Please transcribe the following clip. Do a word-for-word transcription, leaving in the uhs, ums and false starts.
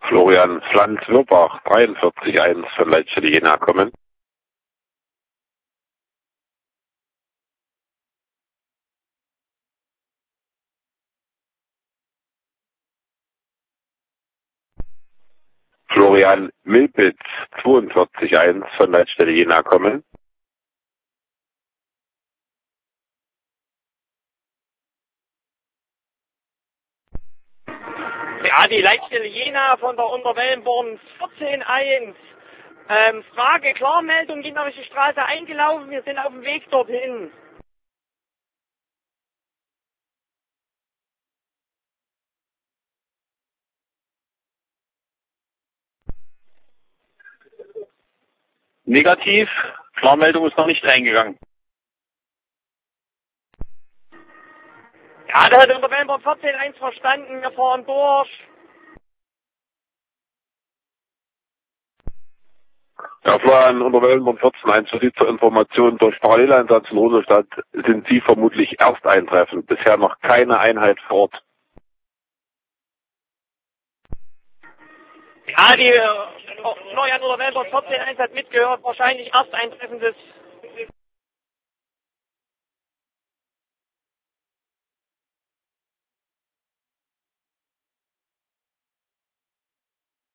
Florian Pflanz-Wirbach, dreiundvierzig eins von Leitstelle Jena kommen. Florian Milpitz, zweiundvierzig eins von Leitstelle Jena kommen. Ja, die Leitstelle Jena von der Unterwellenborn vierzehn eins. Ähm, Frage, Klarmeldung, Gegnerische Straße eingelaufen, wir sind auf dem Weg dorthin. Negativ, Klarmeldung ist noch nicht eingegangen. Ja, da hat der Unterwellenborn vierzehn eins verstanden, wir fahren durch. Ja, Florian, Unterwellenborn vierzehn eins, für Sie zur Information, durch Paralleleinsatz in Rosenstadt sind Sie vermutlich erst eintreffend, bisher noch keine Einheit vor Ort. Ja, die äh, Florian Unterwellenborn vierzehn eins hat mitgehört, wahrscheinlich erst eintreffendes